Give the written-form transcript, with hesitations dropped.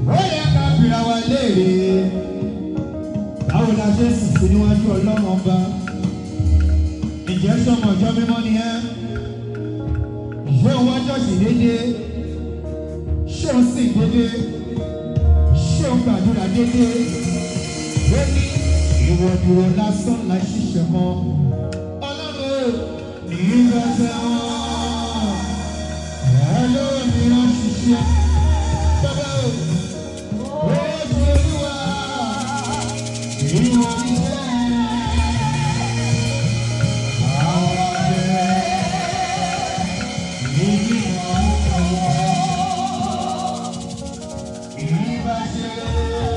ó yẹ ká bìrà wa léèrè báwo la ṣe sùn sí níwájú ọlọ́run ọba ǹjẹ́ sọmọ ọjọ́ mímọ́ ni ẹ́ ṣé òun wájọ́ sí déédéé ṣé òun sìn déédéé ṣé òun gbàdúrà déédéé ó ní ìwọ dúró lásán la ṣiṣẹ́ mọ́ ọlọ́run ní ìgbésẹ̀ wọn ẹ ló mìíràn ṣiṣẹ́ bàbá o ó ti olúwa ìwọ iṣẹ́ àwọn ọ̀rẹ́ ìgbìmọ̀ ọ̀wọ́ ìbáṣẹ́.